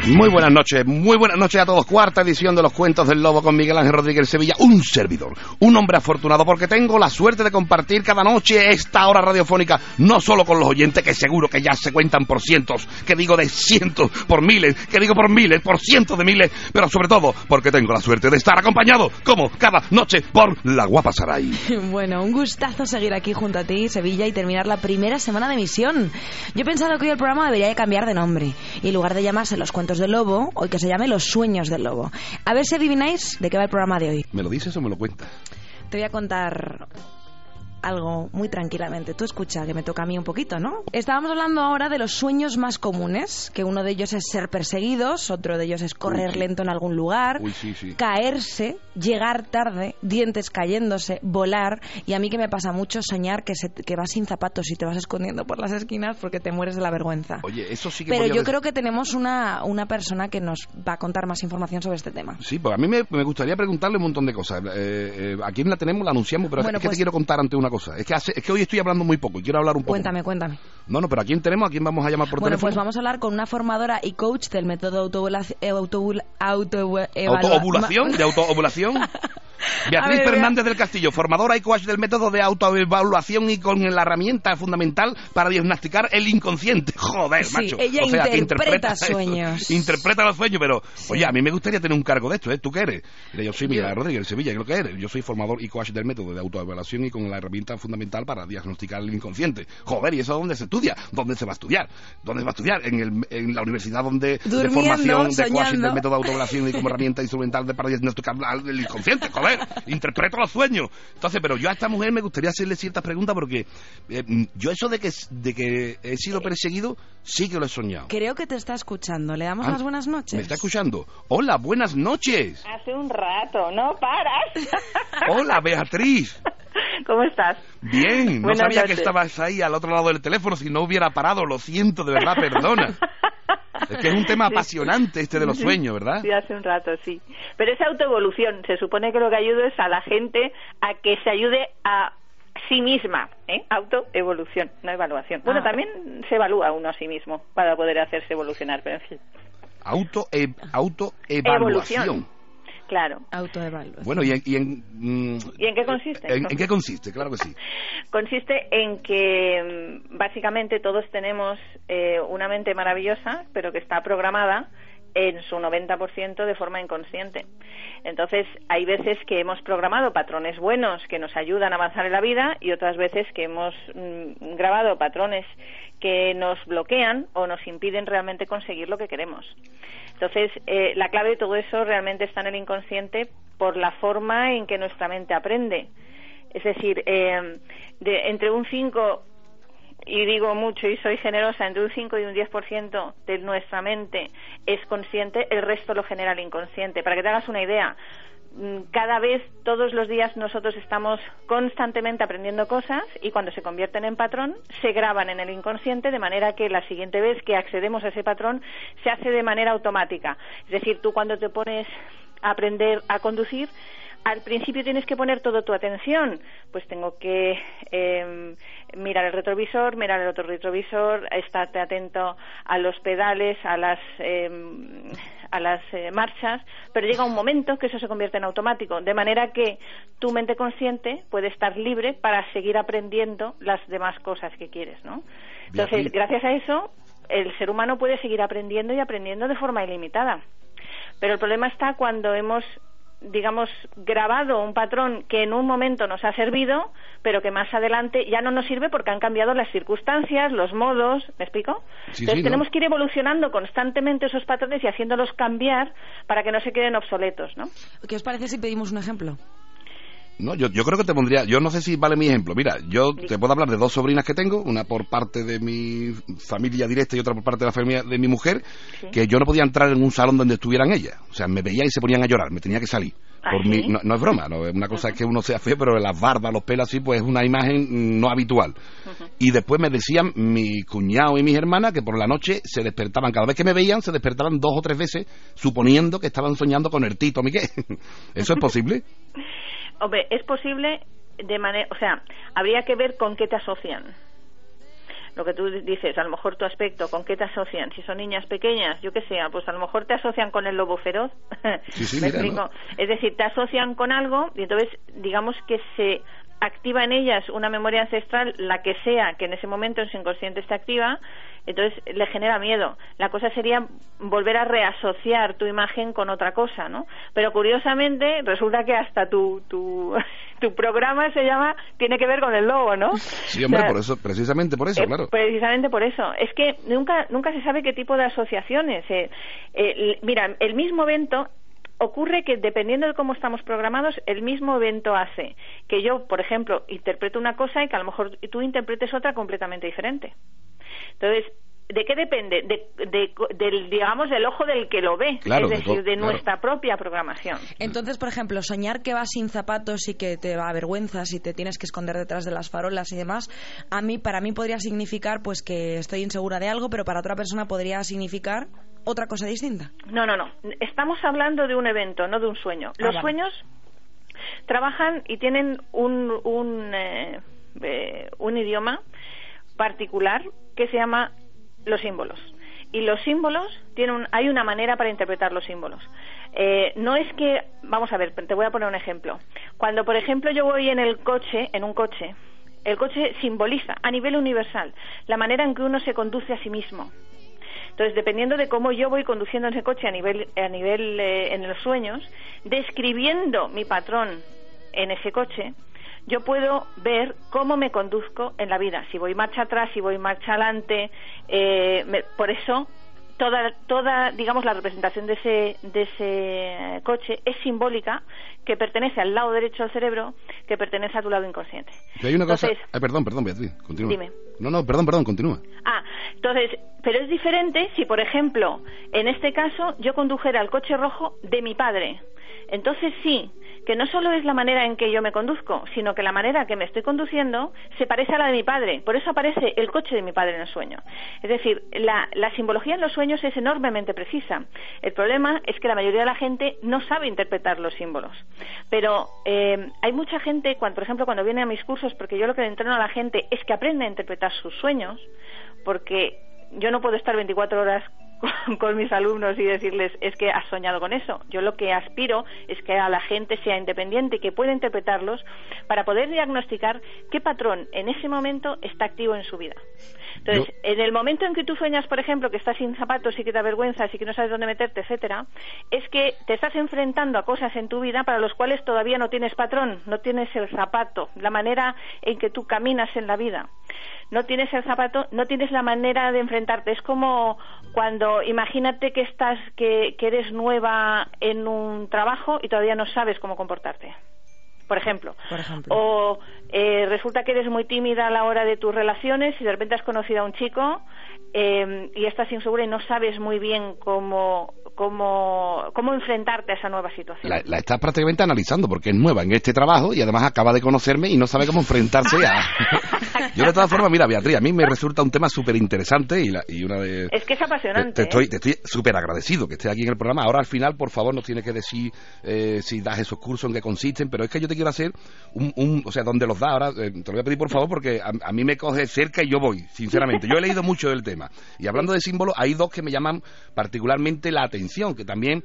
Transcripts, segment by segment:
Muy buenas noches a todos. Cuarta edición de los Cuentos del Lobo con Miguel Ángel Rodríguez Sevilla, un servidor, un hombre afortunado porque tengo la suerte de compartir cada noche esta hora radiofónica, no solo con los oyentes, que seguro que ya se cuentan por cientos, que digo de cientos, por miles, que digo por miles, por cientos de miles, pero sobre todo porque tengo la suerte de estar acompañado, como cada noche, por la guapa Saray. Bueno, un gustazo seguir aquí junto a ti, Sevilla, y terminar la primera semana de emisión. Yo he pensado que hoy el programa debería de cambiar de nombre, y en lugar de llamarse Los Cuentos del Lobo, hoy que se llame Los Sueños del Lobo. A ver si adivináis de qué va el programa de hoy. ¿Me lo dices o me lo cuentas? Te voy a contar algo muy tranquilamente. Tú escucha, que me toca a mí un poquito, ¿no? Estábamos hablando ahora de los sueños más comunes, que uno de ellos es ser perseguidos, otro de ellos es correr lento en algún lugar, caerse, llegar tarde, dientes cayéndose, volar, y a mí que me pasa mucho soñar que vas sin zapatos y te vas escondiendo por las esquinas porque te mueres de la vergüenza. Oye, eso sí que Pero yo creo que tenemos una persona que nos va a contar más información sobre este tema. Sí, pues a mí me gustaría preguntarle un montón de cosas. ¿A quién la tenemos? La anunciamos, pero bueno, es que te quiero contar ante una cosa. Es que hoy estoy hablando muy poco y quiero hablar un poco. Cuéntame. No, pero ¿a quién tenemos? ¿A quién vamos a llamar por teléfono? Bueno, pues vamos a hablar con una formadora y coach del método autoovulación. Beatriz Fernández del Castillo, formadora y coach del método de autoevaluación y con la herramienta fundamental para diagnosticar el inconsciente. Joder, sí, macho. Ella interpreta sueños. Interpreta los sueños, pero sí. Oye, a mí me gustaría tener un cargo de esto, ¿eh? ¿Tú qué eres? Mira, yo soy Miguel Rodríguez Sevilla, ¿qué es lo que eres? Yo soy formador y coach del método de autoevaluación y con la herramienta fundamental para diagnosticar el inconsciente. Joder, ¿y eso dónde se estudia? ¿Dónde se va a estudiar? ¿Dónde se va a estudiar? En la universidad de formación de coach del método de autoevaluación y como herramienta instrumental para diagnosticar el inconsciente. Joder, interpreto los sueños. Entonces, pero yo a esta mujer me gustaría hacerle ciertas preguntas porque yo eso de que he sido perseguido sí que lo he soñado. Creo que te está escuchando. ¿Le damos las buenas noches? ¿Me está escuchando? Hola, buenas noches. Hace un rato, no paras. Hola, Beatriz. ¿Cómo estás? Bien, no sabía que estabas ahí al otro lado del teléfono. Si no hubiera parado, lo siento, de verdad, perdona. Es que es un tema apasionante este de los sueños, ¿verdad? Sí, hace un rato, sí. Pero es autoevolución. Se supone que lo que ayuda es a la gente a que se ayude a sí misma, ¿eh? Autoevolución, no evaluación. Bueno, también se evalúa uno a sí mismo para poder hacerse evolucionar, pero en fin. Autoevaluación. Claro. Autoevaluación. Bueno, ¿y en qué consiste? ¿En qué consiste? Claro que sí. Consiste en que básicamente todos tenemos una mente maravillosa, pero que está programada en su 90% de forma inconsciente. Entonces, hay veces que hemos programado patrones buenos que nos ayudan a avanzar en la vida y otras veces que hemos grabado patrones que nos bloquean o nos impiden realmente conseguir lo que queremos. Entonces, la clave de todo eso realmente está en el inconsciente por la forma en que nuestra mente aprende. Es decir, entre un 5, y digo mucho y soy generosa, entre un 5 y un 10% de nuestra mente es consciente, el resto lo genera el inconsciente. Para que te hagas una idea, cada vez, todos los días, nosotros estamos constantemente aprendiendo cosas y cuando se convierten en patrón, se graban en el inconsciente de manera que la siguiente vez que accedemos a ese patrón se hace de manera automática. Es decir, tú cuando te pones a aprender a conducir, al principio tienes que poner toda tu atención, pues tengo que mirar el retrovisor, mirar el otro retrovisor, estarte atento a los pedales, a las marchas, pero llega un momento que eso se convierte en automático, de manera que tu mente consciente puede estar libre para seguir aprendiendo las demás cosas que quieres, ¿no? Entonces, gracias a eso, el ser humano puede seguir aprendiendo y aprendiendo de forma ilimitada. Pero el problema está cuando hemos, digamos, grabado un patrón que en un momento nos ha servido, pero que más adelante ya no nos sirve porque han cambiado las circunstancias, los modos, ¿me explico? Sí, entonces tenemos que ir evolucionando constantemente esos patrones y haciéndolos cambiar para que no se queden obsoletos, ¿no? ¿Qué os parece si pedimos un ejemplo? No, yo creo que te pondría, yo no sé si vale mi ejemplo. Mira, yo te puedo hablar de dos sobrinas que tengo, una por parte de mi familia directa y otra por parte de la familia de mi mujer, que yo no podía entrar en un salón donde estuvieran ellas. O sea, me veían y se ponían a llorar, me tenía que salir. Por mí, no es broma, no es una cosa que uno sea feo, pero las barbas, los pelos así, pues es una imagen no habitual. Y después me decían mi cuñado y mis hermanas que por la noche se despertaban, cada vez que me veían se despertaban 2 o 3 veces, suponiendo que estaban soñando con el Tito Miguel. ¿Eso es posible? Hombre, es posible de manera, o sea, habría que ver con qué te asocian. lo que tú dices, a lo mejor tu aspecto, ¿con qué te asocian? Si son niñas pequeñas, yo qué sé, pues a lo mejor te asocian con el lobo feroz. Sí, ¿Me mira, explico? ¿no? Es decir, te asocian con algo y entonces digamos que se activa en ellas una memoria ancestral, la que sea, que en ese momento en su inconsciente está activa, entonces le genera miedo. La cosa sería volver a reasociar tu imagen con otra cosa, ¿no? Pero curiosamente resulta que hasta tu programa tiene que ver con el lobo, ¿no? Sí, hombre, por eso, precisamente por eso, claro. Precisamente por eso. Es que nunca se sabe qué tipo de asociaciones. Mira, el mismo evento ocurre que dependiendo de cómo estamos programados, el mismo evento hace que yo, por ejemplo, interpreto una cosa y que a lo mejor tú interpretes otra completamente diferente. Entonces, ¿de qué depende? Del ojo del que lo ve, claro, es decir, de nuestra propia programación. Entonces, por ejemplo, soñar que vas sin zapatos y que te avergüenzas y te tienes que esconder detrás de las farolas y demás, para mí podría significar pues que estoy insegura de algo, pero para otra persona podría significar otra cosa distinta. No. Estamos hablando de un evento, no de un sueño. Los sueños trabajan y tienen un idioma particular que se llama los símbolos. Y los símbolos hay una manera para interpretar los símbolos. No es que, vamos a ver, te voy a poner un ejemplo. Cuando, por ejemplo, yo voy en un coche, el coche simboliza a nivel universal la manera en que uno se conduce a sí mismo. Entonces, dependiendo de cómo yo voy conduciendo ese coche a nivel en los sueños, describiendo mi patrón en ese coche, yo puedo ver cómo me conduzco en la vida, si voy marcha atrás, si voy marcha adelante. Por eso toda digamos la representación de ese coche es simbólica, que pertenece al lado derecho del cerebro, que pertenece a tu lado inconsciente. Y hay una cosa... Perdón, Beatriz, continúa. Dime. No, perdón, continúa. Entonces, pero es diferente si, por ejemplo, en este caso, yo condujera el coche rojo de mi padre. Entonces sí, que no solo es la manera en que yo me conduzco, sino que la manera que me estoy conduciendo se parece a la de mi padre. Por eso aparece el coche de mi padre en el sueño. Es decir, la simbología en los sueños es enormemente precisa. El problema es que la mayoría de la gente no sabe interpretar los símbolos. Pero hay mucha gente, por ejemplo, cuando viene a mis cursos, porque yo lo que le entreno a la gente es que aprenda a interpretar sus sueños, porque yo no puedo estar 24 horas con mis alumnos y decirles es que has soñado con eso. Yo lo que aspiro es que a la gente sea independiente y que pueda interpretarlos para poder diagnosticar qué patrón en ese momento está activo en su vida. Entonces, en el momento en que tú sueñas, por ejemplo, que estás sin zapatos y que te avergüenzas y que no sabes dónde meterte, etcétera, es que te estás enfrentando a cosas en tu vida para los cuales todavía no tienes patrón, no tienes el zapato, la manera en que tú caminas en la vida. No tienes el zapato, no tienes la manera de enfrentarte. Es como cuando imagínate que eres nueva en un trabajo y todavía no sabes cómo comportarte. Por ejemplo. O resulta que eres muy tímida a la hora de tus relaciones y de repente has conocido a un chico y estás insegura y no sabes muy bien cómo enfrentarte a esa nueva situación. La estás prácticamente analizando porque es nueva en este trabajo y además acaba de conocerme y no sabe cómo enfrentarse a... Yo de todas formas, mira, Beatriz, a mí me resulta un tema súper interesante y una de... Es que es apasionante. Te estoy súper agradecido que estés aquí en el programa. Ahora al final, por favor, nos tienes que decir si das esos cursos, en qué consisten, pero es que yo te quiero hacer o sea, ¿dónde los das? Ahora te lo voy a pedir por favor porque a mí me coge cerca y yo voy, sinceramente. Yo he leído mucho del tema y hablando de símbolos, hay dos que me llaman particularmente la atención, que también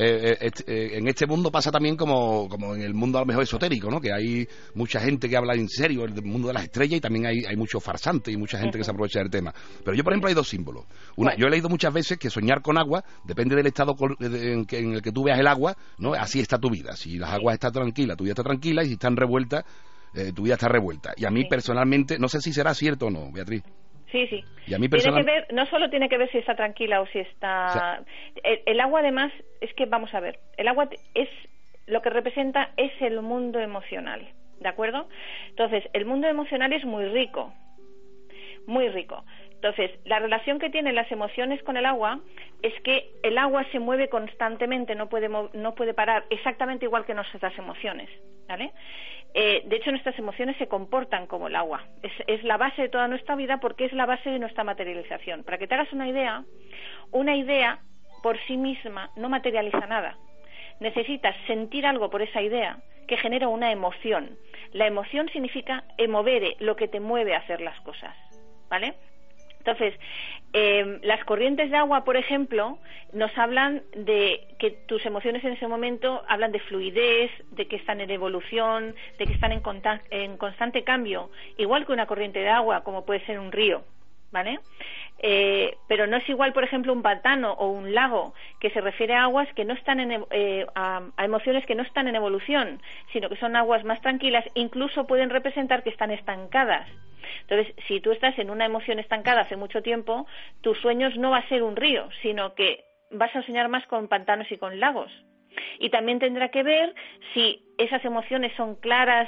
en este mundo pasa también como en el mundo a lo mejor esotérico, ¿no? Que hay mucha gente que habla en serio del mundo de las estrellas y también hay muchos farsantes y mucha gente que se aprovecha del tema. Pero yo, por ejemplo, hay dos símbolos. Yo he leído muchas veces que soñar con agua depende del estado en el que tú veas el agua, ¿no? Así está tu vida. Si las aguas están tranquilas, tu vida está tranquila, y si están revueltas, tu vida está revuelta. Y a mí personalmente, no sé si será cierto o no, Beatriz. Sí, sí. Y a mí tiene que ver, no solo tiene que ver si está tranquila o si está... O sea, el agua, además, es que, vamos a ver, el agua es lo que representa es el mundo emocional, ¿de acuerdo? Entonces, el mundo emocional es muy rico, muy rico. Entonces, la relación que tienen las emociones con el agua es que el agua se mueve constantemente, no puede parar, exactamente igual que nuestras emociones, ¿vale? De hecho, nuestras emociones se comportan como el agua. Es la base de toda nuestra vida porque es la base de nuestra materialización. Para que te hagas una idea por sí misma no materializa nada. Necesitas sentir algo por esa idea que genera una emoción. La emoción significa emovere, lo que te mueve a hacer las cosas, ¿vale? Entonces, las corrientes de agua, por ejemplo, nos hablan de que tus emociones en ese momento hablan de fluidez, de que están en evolución, de que están en constante cambio, igual que una corriente de agua, como puede ser un río, ¿vale? Pero no es igual, por ejemplo, un pantano o un lago, que se refiere a aguas que no están a emociones que no están en evolución, sino que son aguas más tranquilas, incluso pueden representar que están estancadas. Entonces, si tú estás en una emoción estancada hace mucho tiempo, tus sueños no va a ser un río, sino que vas a soñar más con pantanos y con lagos. Y también tendrá que ver si esas emociones son claras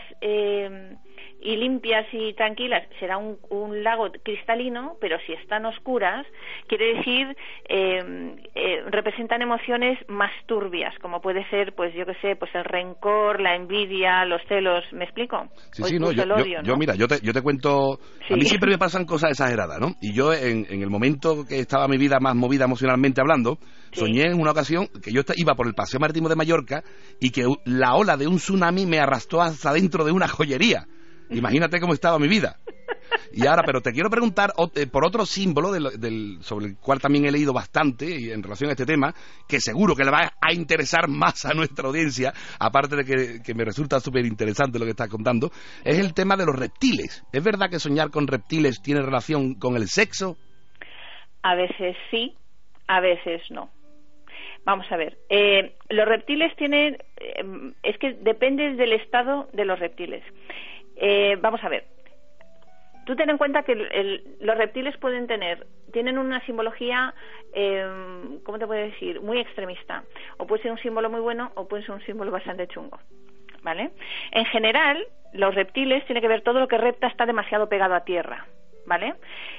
y limpias y tranquilas, será un lago cristalino, pero si están oscuras, quiere decir representan emociones más turbias, como puede ser, pues yo qué sé, pues el rencor, la envidia, los celos, ¿me explico? Sí, no, mira, yo te cuento, sí. A mí siempre me pasan cosas exageradas, ¿no? Y yo en el momento que estaba mi vida más movida emocionalmente hablando, sí, soñé en una ocasión que yo iba por el paseo marítimo de Mallorca y que la ola de un tsunami me arrastró hasta dentro de una joyería. Imagínate cómo estaba mi vida. Y ahora, pero te quiero preguntar por otro símbolo sobre el cual también he leído bastante y en relación a este tema, que seguro que le va a interesar más a nuestra audiencia, aparte de que me resulta súper interesante lo que estás contando, es el tema de los reptiles. ¿Es verdad que soñar con reptiles tiene relación con el sexo? A veces sí, a veces no. Vamos a ver, los reptiles tienen, es que depende del estado de los reptiles. Vamos a ver, tú ten en cuenta que los reptiles tienen una simbología, ¿cómo te puedo decir? Muy extremista. O puede ser un símbolo muy bueno o puede ser un símbolo bastante chungo, ¿vale? En general, los reptiles tienen que ver todo lo que repta está demasiado pegado a tierra, ¿vale?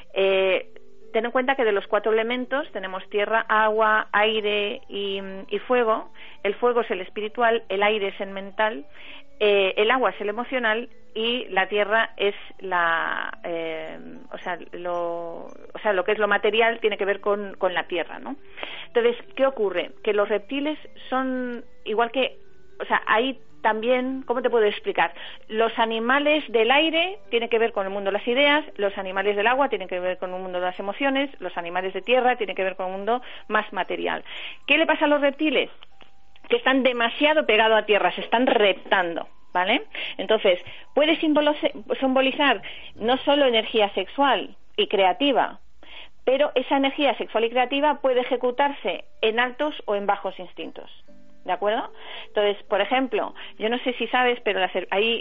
Ten en cuenta que de los 4 elementos tenemos tierra, agua, aire y fuego. El fuego es el espiritual, el aire es el mental, el agua es el emocional y la tierra es lo que es lo material tiene que ver con la tierra, ¿no? Entonces, ¿qué ocurre? Que los reptiles son igual que, hay también, ¿cómo te puedo explicar? Los animales del aire tienen que ver con el mundo de las ideas, los animales del agua tienen que ver con el mundo de las emociones, los animales de tierra tienen que ver con un mundo más material. ¿Qué le pasa a los reptiles? Que están demasiado pegados a tierra, se están reptando, ¿vale? Entonces, puede simbolizar no solo energía sexual y creativa, pero esa energía sexual y creativa puede ejecutarse en altos o en bajos instintos. ¿De acuerdo? Entonces, por ejemplo, yo no sé si sabes, pero hay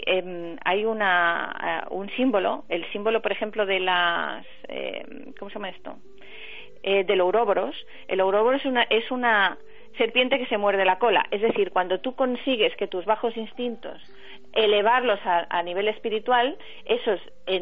un símbolo, el símbolo, por ejemplo, de las... ¿cómo se llama esto? Del ouroboros. El ouroboros es una serpiente que se muerde la cola. Es decir, cuando tú consigues que tus bajos instintos elevarlos a nivel espiritual, esos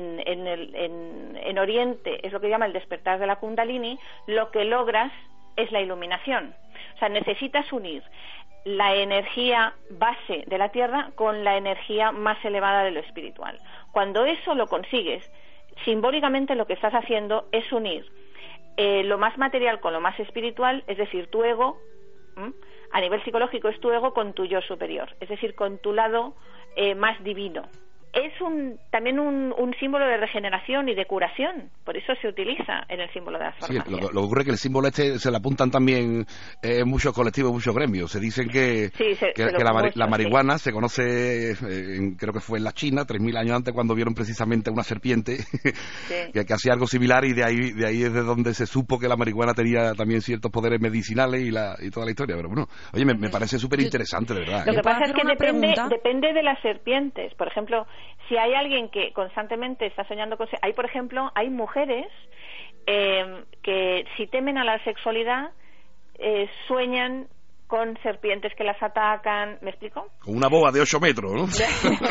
en Oriente es lo que llama el despertar de la Kundalini, lo que logras es la iluminación. O sea, necesitas unir la energía base de la tierra con la energía más elevada de lo espiritual. Cuando eso lo consigues, simbólicamente lo que estás haciendo es unir lo más material con lo más espiritual, es decir, tu ego, a nivel psicológico es tu ego con tu yo superior, es decir, con tu lado más divino. Es también un símbolo de regeneración y de curación, por eso se utiliza en el símbolo de las farmacias. Sí, lo que ocurre es que el símbolo se le apuntan también muchos colectivos, muchos gremios. Se dicen que la marihuana se conoce, creo que fue en la China, 3.000 años antes, cuando vieron precisamente una serpiente que hacía algo similar, y de ahí es de donde se supo que la marihuana tenía también ciertos poderes medicinales y toda la historia. Pero bueno, oye, me parece súper interesante, de verdad. Lo que pasa es que depende de las serpientes. Por ejemplo, si hay alguien que constantemente está soñando con... Por ejemplo, hay mujeres que si temen a la sexualidad sueñan con serpientes que las atacan, ¿me explico? Con una boa de 8 metros, ¿no? Sí,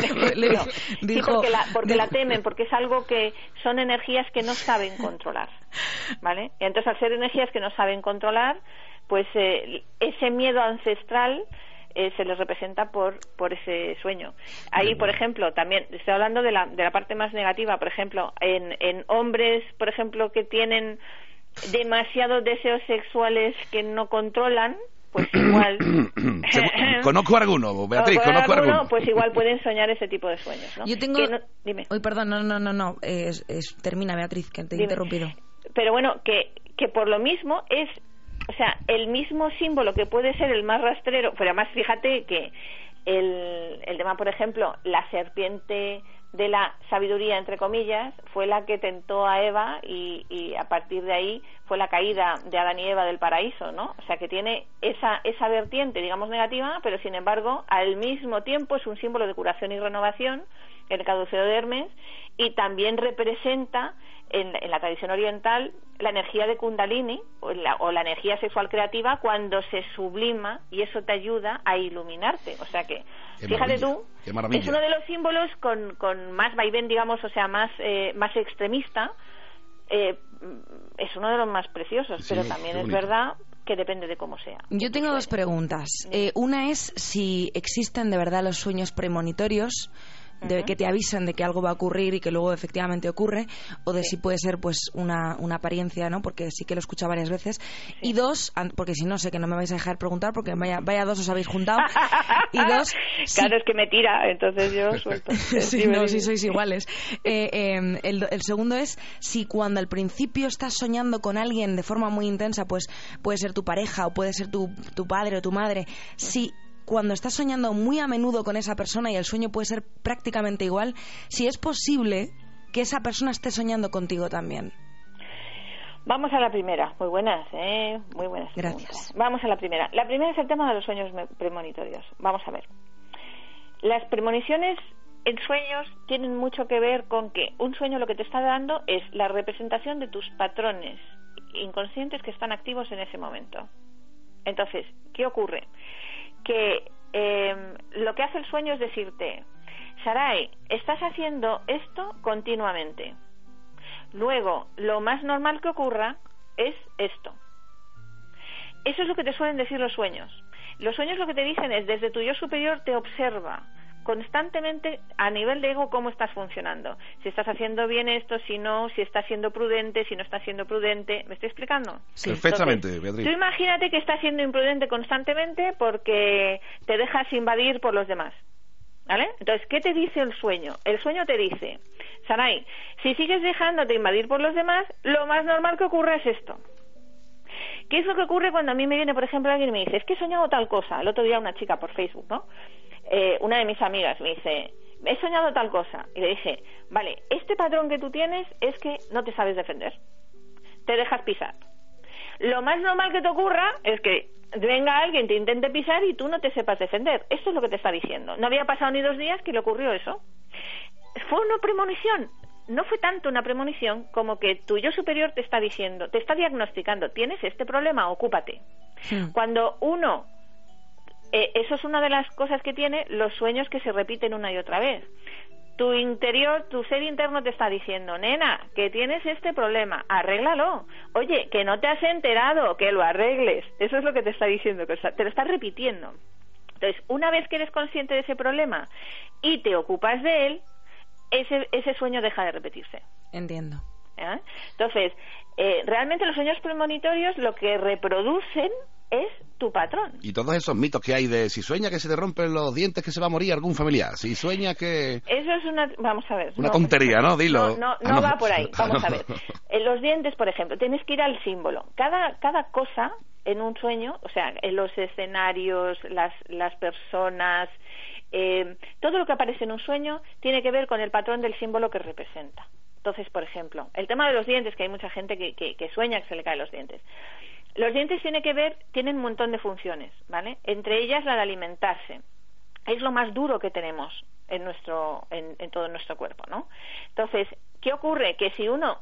porque la temen, porque es algo que son energías que no saben controlar, ¿vale? Entonces, al ser energías que no saben controlar, pues ese miedo ancestral se les representa por ese sueño. Ahí, por ejemplo, también estoy hablando de la parte más negativa. Por ejemplo, en hombres, por ejemplo, que tienen demasiados deseos sexuales que no controlan, pues igual... Conozco alguno, Beatriz, conozco alguno. Pues igual pueden soñar ese tipo de sueños, ¿no? Yo tengo... Dime. Uy, perdón, no. Termina, Beatriz, que te he interrumpido. pero bueno, que por lo mismo es, o sea, el mismo símbolo que puede ser el más rastrero, pero además fíjate que el tema, por ejemplo, la serpiente de la sabiduría, entre comillas, fue la que tentó a Eva y a partir de ahí fue la caída de Adán y Eva del paraíso, ¿no? O sea, que tiene esa vertiente, digamos, negativa, pero sin embargo, al mismo tiempo es un símbolo de curación y renovación, el caduceo de Hermes, y también representa en la tradición oriental la energía de Kundalini o la energía sexual creativa cuando se sublima, y eso te ayuda a iluminarte. O sea que, fíjate tú, es uno de los símbolos con más vaivén, digamos, o sea, más extremista, es uno de los más preciosos, sí, pero también es verdad que depende de cómo sea. Yo tengo dos preguntas. Una es si existen de verdad los sueños premonitorios, de que te avisan de que algo va a ocurrir y que luego efectivamente ocurre, o de si puede ser pues una apariencia, ¿no? Porque sí que lo he escuchado varias veces. Y dos, porque si no sé que no me vais a dejar preguntar porque vaya dos os habéis juntado. Y dos, claro, es que me tira, entonces yo suelto. Sí, no, si sois iguales. El segundo es si cuando al principio estás soñando con alguien de forma muy intensa, pues puede ser tu pareja o puede ser tu padre o tu madre, si cuando estás soñando muy a menudo con esa persona y el sueño puede ser prácticamente igual, si es posible que esa persona esté soñando contigo también. Vamos a la primera. Muy buenas, muy buenas. Gracias. Preguntas. Vamos a la primera. La primera es el tema de los sueños premonitorios. Vamos a ver. Las premoniciones en sueños tienen mucho que ver con que un sueño lo que te está dando es la representación de tus patrones inconscientes que están activos en ese momento. Entonces, ¿qué ocurre? Que lo que hace el sueño es decirte, Sarai, estás haciendo esto continuamente. Luego, lo más normal que ocurra es esto. Eso es lo que te suelen decir los sueños. Los sueños lo que te dicen es, desde tu yo superior te observa constantemente a nivel de ego cómo estás funcionando. Si estás haciendo bien esto, si no, si estás siendo prudente, si no estás siendo prudente. ¿Me estoy explicando? Sí. Perfectamente, entonces, Beatriz. Tú imagínate que estás siendo imprudente constantemente porque te dejas invadir por los demás. ¿Vale? Entonces, ¿qué te dice el sueño? El sueño te dice, Sarai, si sigues dejándote invadir por los demás, lo más normal que ocurra es esto. ¿Qué es lo que ocurre cuando a mí me viene, por ejemplo, alguien y me dice, es que he soñado tal cosa? El otro día una chica por Facebook, ¿no? Una de mis amigas me dice, he soñado tal cosa, y le dije, vale, este patrón que tú tienes es que no te sabes defender, te dejas pisar. Lo más normal que te ocurra es que venga alguien, te intente pisar y tú no te sepas defender. Esto es lo que te está diciendo. No había pasado ni 2 días que le ocurrió eso. Fue una premonición. No fue tanto una premonición como que tu yo superior te está diciendo, te está diagnosticando, tienes este problema, ocúpate. Cuando uno eso es una de las cosas que tiene los sueños, que se repiten una y otra vez. Tu interior, tu ser interno te está diciendo, nena, que tienes este problema, arréglalo. Oye, que no te has enterado, que lo arregles. Eso es lo que te está diciendo, que te lo está repitiendo. Entonces, una vez que eres consciente de ese problema y te ocupas de él, ese sueño deja de repetirse. Entiendo. ¿Eh? Entonces, realmente los sueños premonitorios lo que reproducen es tu patrón. Y todos esos mitos que hay de si sueña que se te rompen los dientes que se va a morir algún familiar, si sueña que... Eso es una... Vamos a ver. Una tontería, ¿no? Dilo. No va por ahí. Vamos a ver. En los dientes, por ejemplo, tienes que ir al símbolo. Cada cosa en un sueño, o sea, en los escenarios, las personas, todo lo que aparece en un sueño tiene que ver con el patrón del símbolo que representa. Entonces, por ejemplo, el tema de los dientes, que hay mucha gente que sueña que se le caen los dientes. Los dientes tienen un montón de funciones, ¿vale? Entre ellas la de alimentarse. Es lo más duro que tenemos en todo nuestro cuerpo, ¿no? Entonces, ¿qué ocurre? Que si uno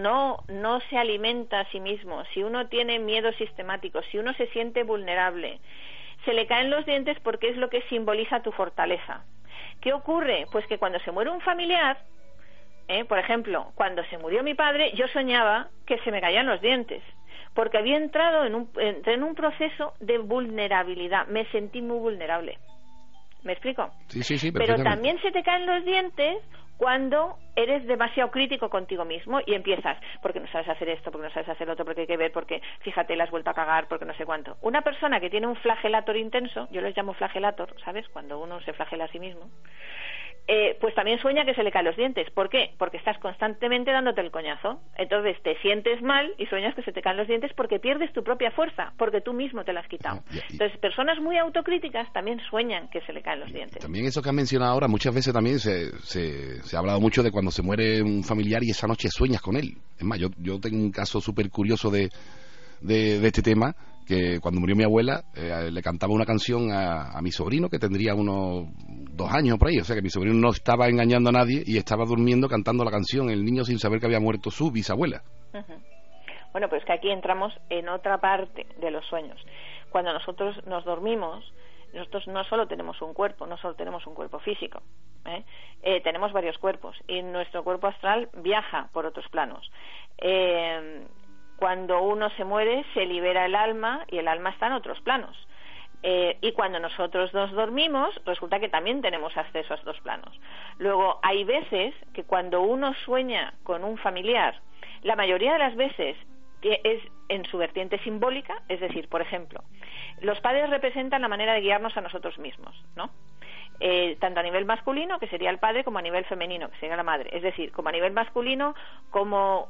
no se alimenta a sí mismo, si uno tiene miedo sistemático, si uno se siente vulnerable, se le caen los dientes porque es lo que simboliza tu fortaleza. ¿Qué ocurre? Pues que cuando se muere un familiar, por ejemplo, cuando se murió mi padre, yo soñaba que se me caían los dientes, porque había entrado en un proceso de vulnerabilidad. Me sentí muy vulnerable. ¿Me explico? Sí, pero también se te caen los dientes cuando eres demasiado crítico contigo mismo y empiezas, porque no sabes hacer esto, porque no sabes hacer lo otro, porque hay que ver, porque fíjate, la has vuelto a cagar, porque no sé cuánto. Una persona que tiene un flagelator intenso, yo les llamo flagelator, ¿sabes? Cuando uno se flagela a sí mismo, pues también sueña que se le caen los dientes. ¿Por qué? Porque estás constantemente dándote el coñazo. Entonces te sientes mal y sueñas que se te caen los dientes porque pierdes tu propia fuerza, porque tú mismo te la has quitado. Entonces, personas muy autocríticas también sueñan que se le caen los dientes. También eso que has mencionado ahora, muchas veces también se ha hablado mucho de cuando se muere un familiar y esa noche sueñas con él. Es más, yo tengo un caso súper curioso de este tema, que cuando murió mi abuela le cantaba una canción a mi sobrino, que tendría unos 2 años por ahí, o sea que mi sobrino no estaba engañando a nadie y estaba durmiendo cantando la canción, el niño sin saber que había muerto su bisabuela. Bueno, pues que aquí entramos en otra parte de los sueños. Cuando nosotros nos dormimos, nosotros no solo tenemos un cuerpo, no solo tenemos un cuerpo físico, tenemos varios cuerpos y nuestro cuerpo astral viaja por otros planos. Cuando uno se muere, se libera el alma y el alma está en otros planos. Y cuando nosotros nos dormimos, resulta que también tenemos acceso a estos planos. Luego, hay veces que cuando uno sueña con un familiar, la mayoría de las veces es en su vertiente simbólica, es decir, por ejemplo, los padres representan la manera de guiarnos a nosotros mismos, ¿no? Tanto a nivel masculino, que sería el padre, como a nivel femenino, que sería la madre. Es decir, como a nivel masculino, cómo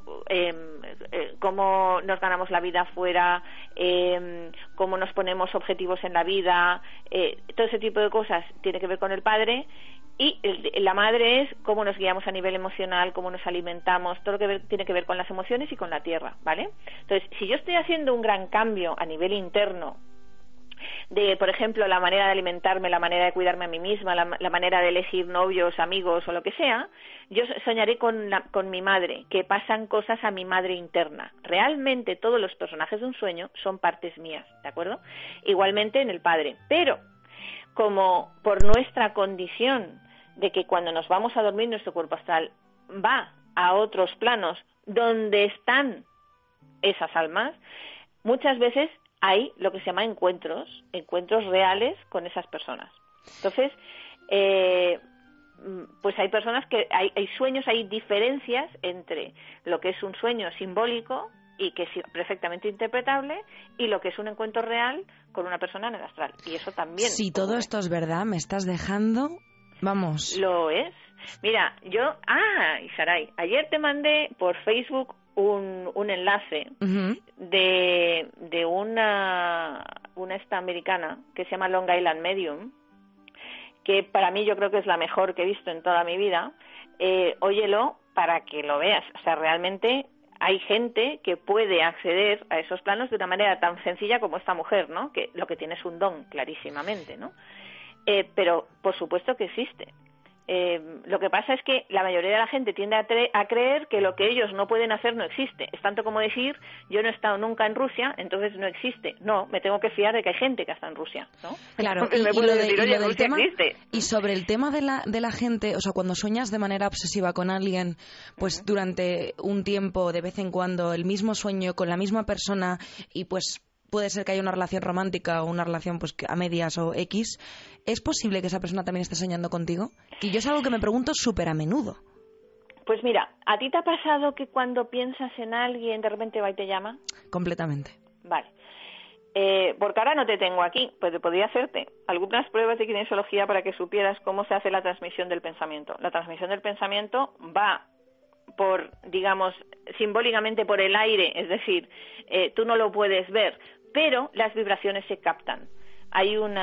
nos ganamos la vida afuera, cómo nos ponemos objetivos en la vida, todo ese tipo de cosas tiene que ver con el padre. Y la madre es cómo nos guiamos a nivel emocional, cómo nos alimentamos, todo lo que tiene que ver con las emociones y con la tierra, ¿vale? Entonces, si yo estoy haciendo un gran cambio a nivel interno, de, por ejemplo, la manera de alimentarme, la manera de cuidarme a mí misma, la manera de elegir novios, amigos o lo que sea, yo soñaré con mi madre, que pasan cosas a mi madre interna. Realmente todos los personajes de un sueño son partes mías, ¿de acuerdo? Igualmente en el padre. Pero, como por nuestra condición de que cuando nos vamos a dormir nuestro cuerpo astral va a otros planos donde están esas almas, muchas veces hay lo que se llama encuentros reales con esas personas. Entonces, pues hay personas que hay sueños, hay diferencias entre lo que es un sueño simbólico y que es perfectamente interpretable y lo que es un encuentro real con una persona en el astral. Y eso también. Si todo esto es verdad, me estás dejando, vamos. Lo es. Mira, Isaray, ayer te mandé por Facebook un enlace de una esta americana que se llama Long Island Medium, que para mí yo creo que es la mejor que he visto en toda mi vida. Óyelo para que lo veas. O sea, realmente hay gente que puede acceder a esos planos de una manera tan sencilla como esta mujer, ¿no? Que lo que tiene es un don, clarísimamente, ¿no? Pero por supuesto que existe. Lo que pasa es que la mayoría de la gente tiende a creer que lo que ellos no pueden hacer no existe. Es tanto como decir, yo no he estado nunca en Rusia, entonces no existe. No, me tengo que fiar de que hay gente que está en Rusia, ¿no? Claro, y sobre el tema de la gente, o sea, cuando sueñas de manera obsesiva con alguien, pues durante un tiempo, de vez en cuando, el mismo sueño con la misma persona y pues puede ser que haya una relación romántica o una relación pues a medias o X, ¿es posible que esa persona también esté soñando contigo? Que yo es algo que me pregunto súper a menudo. Pues mira, ¿a ti te ha pasado que cuando piensas en alguien de repente va y te llama? Completamente. Vale. Porque ahora no te tengo aquí, pero podría hacerte algunas pruebas de kinesiología para que supieras cómo se hace la transmisión del pensamiento. La transmisión del pensamiento va por, digamos, simbólicamente por el aire, es decir, tú no lo puedes ver, pero las vibraciones se captan. Hay un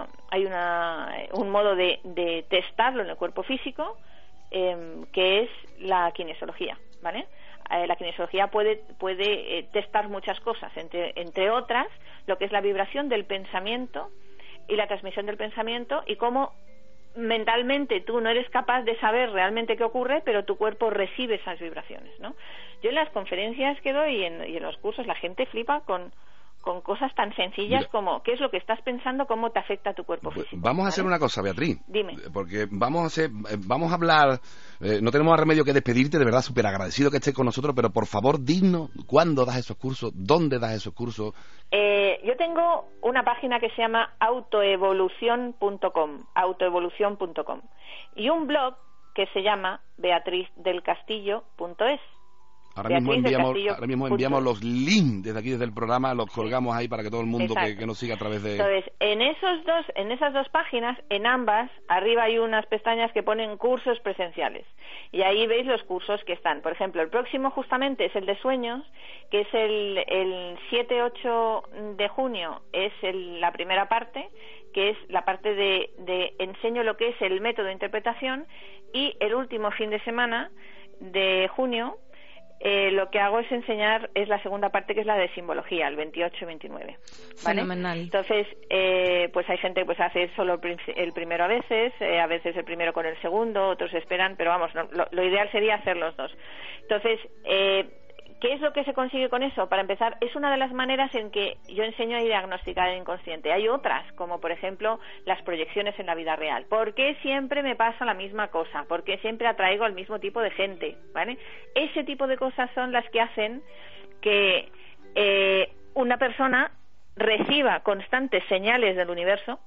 modo de testarlo en el cuerpo físico, que es la kinesiología, ¿vale? La kinesiología puede testar muchas cosas, entre otras, lo que es la vibración del pensamiento y la transmisión del pensamiento y cómo mentalmente tú no eres capaz de saber realmente qué ocurre, pero tu cuerpo recibe esas vibraciones, ¿no? Yo en las conferencias que doy y en los cursos la gente flipa con cosas tan sencillas como qué es lo que estás pensando, cómo te afecta a tu cuerpo físico. Vamos a hacer una cosa, Beatriz. Dime. Porque vamos a hablar, no tenemos más remedio que despedirte, de verdad, súper agradecido que estés con nosotros, pero por favor, dinos cuándo das esos cursos, dónde das esos cursos. Yo tengo una página que se llama autoevolución.com y un blog que se llama beatrizdelcastillo.es. Ahora mismo enviamos los links desde aquí, desde el programa, los colgamos ahí para que todo el mundo que nos siga a través de... Entonces, en esas dos páginas, en ambas, arriba hay unas pestañas que ponen cursos presenciales. Y ahí veis los cursos que están. Por ejemplo, el próximo justamente es el de sueños, que es el 7-8 de junio, es la primera parte, que es la parte de enseño lo que es el método de interpretación, y el último fin de semana de junio lo que hago es enseñar, es la segunda parte, que es la de simbología, el 28 y 29. ¿Vale? Fenomenal. Entonces, pues hay gente que pues hace solo el primero a veces el primero con el segundo, otros esperan, pero vamos, lo ideal sería hacer los dos. Entonces, ¿qué es lo que se consigue con eso? Para empezar, es una de las maneras en que yo enseño a diagnosticar el inconsciente. Hay otras, como por ejemplo las proyecciones en la vida real. ¿Por qué siempre me pasa la misma cosa? ¿Por qué siempre atraigo al mismo tipo de gente? ¿Vale? Ese tipo de cosas son las que hacen que una persona reciba constantes señales del universo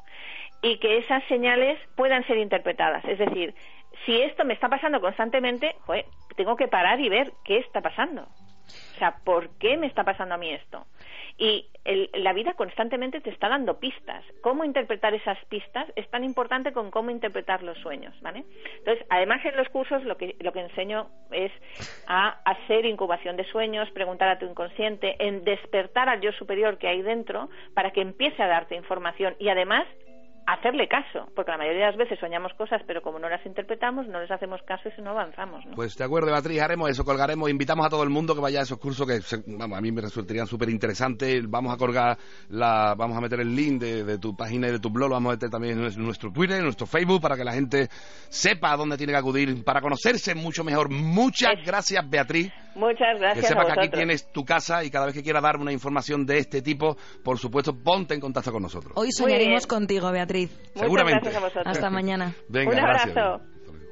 y que esas señales puedan ser interpretadas. Es decir, si esto me está pasando constantemente, tengo que parar y ver qué está pasando. O sea, ¿por qué me está pasando a mí esto? Y la vida constantemente te está dando pistas. Cómo interpretar esas pistas es tan importante como cómo interpretar los sueños, ¿vale? Entonces, además en los cursos lo que enseño es a hacer incubación de sueños, preguntar a tu inconsciente, en despertar al yo superior que hay dentro para que empiece a darte información y además hacerle caso, porque la mayoría de las veces soñamos cosas, pero como no las interpretamos, no les hacemos caso y no avanzamos, ¿no? Pues de acuerdo, Beatriz, haremos eso, colgaremos, invitamos a todo el mundo que vaya a esos cursos que a mí me resultarían súper interesantes. Vamos a colgar vamos a meter el link de tu página y de tu blog, lo vamos a meter también en nuestro Twitter, en nuestro Facebook, para que la gente sepa a dónde tiene que acudir para conocerse mucho mejor. Muchas gracias, Beatriz. Muchas gracias. Que sepa a que vosotros. aquí tienes tu casa y cada vez que quiera darme una información de este tipo, por supuesto, ponte en contacto con nosotros. Hoy soñaremos contigo, Beatriz. Seguramente. Muchas gracias a vosotros. Hasta mañana. Venga, un abrazo. Gracias.